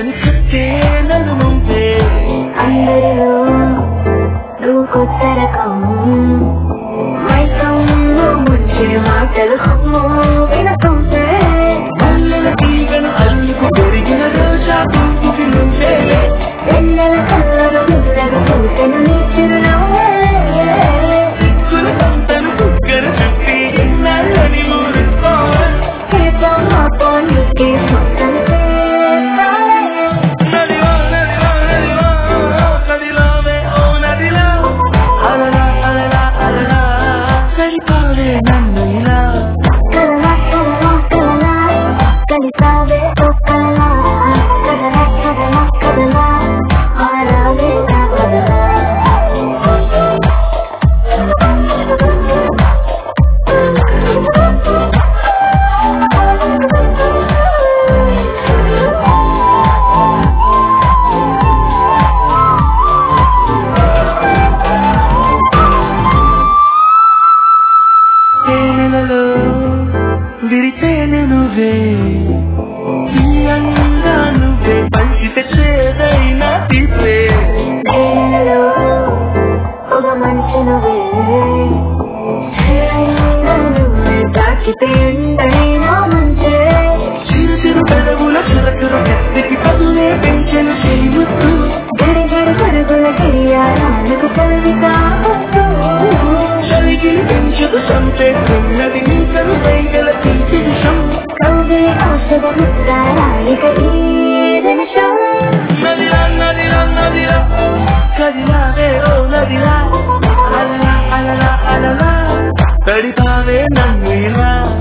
ఉందని చెప్తే నన్ను ముందే అందరిలో నువ్వు కొత్త రకం మైకంలో ముంచే మాటలు వినకుంటే మల్లెల తీగను అల్లుకు పెరిగిన రోజా పువ్వుకి నువ్వే వెన్నెల కళ్ళను ముద్దలు చూసెను నీ చిరునవ్వే సిక్కుల సంతను కుక్కను చుట్టి ఎన్నాళ్ళని ఊరుకోవాలి ఏదో మాపో నీకే మొత్తం నదివా నదివా నదివా నదిలావే ఓ నదిలా అలలా అలలా అలలా సరిపోవే నన్ను ఇలా కలలా కలలా కలలా కలిసావే ఓ కలలా కదలా కదలా కదలా మారావే నా కదలా తేనెలలో విరితేనె నువ్వే ఈ అందా నువ్వే పంచితే చేదైనా తీపే తేనెలో ఒక మంచి నువ్వే చేరైనా నువ్వే తాకితే ఎండైనా మంచే చిరు చిరు పెదవుల చిరకుల ఎత్తికి పదులే పెంచెను చేయుతూ గడి గడి గడుగుల గిరియాలకు చదివి కావచ్చు చలిగిలి పెంచుకు చంపేస్తున్నది నీకను సైగల తీపి విషం కౌగే ఔషధ ముద్రాలిక ఈ నిమిషం నదిలా నదిలా నదిలా కదిలావే ఓ నదిలా అలలా అలలా అలలా తడిపావే నన్ను ఇలా